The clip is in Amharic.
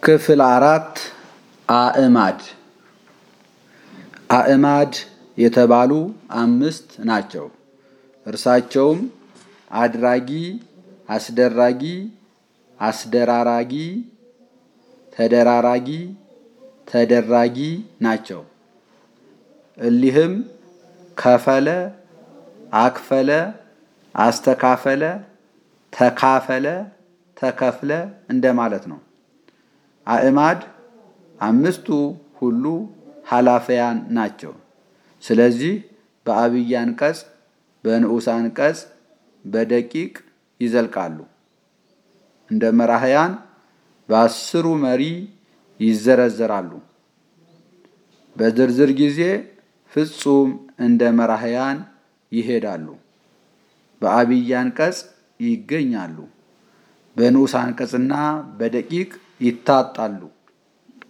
ክፍል 4 አእማድ አእማድ የተባሉ 5 ናቸው። እርሳቸውም አድራጊ፣ አስደራጊ፣ አስደራራጊ፣ ተደራራጊ፣ ተደራጊ ናቸው። እሊህም ከፈለ፣ አክፈለ፣ አስተካፈለ፣ ተካፈለ፣ ተከፍለ እንደማለት ነው። አእማድ 5ቱ ሁሉ ሐላፊያን ናቸው። ስለዚህ በአብይ አንቀጽ፣ በንዑስ አንቀጽ፣ በደቂቅ ይዘልቃሉ። እንደ መራህያን በ10ሩ መሪ ይዘረዘራሉ። በዝርዝር ጊዜ ፍጹም እንደ መራህያን ይሄዳሉ። በአብይ አንቀጽ ይገኛሉ። በንዑስ አንቀጽና በደቂቅ ይታጣሉ።